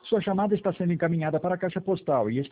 Sua chamada está sendo encaminhada para a caixa postal e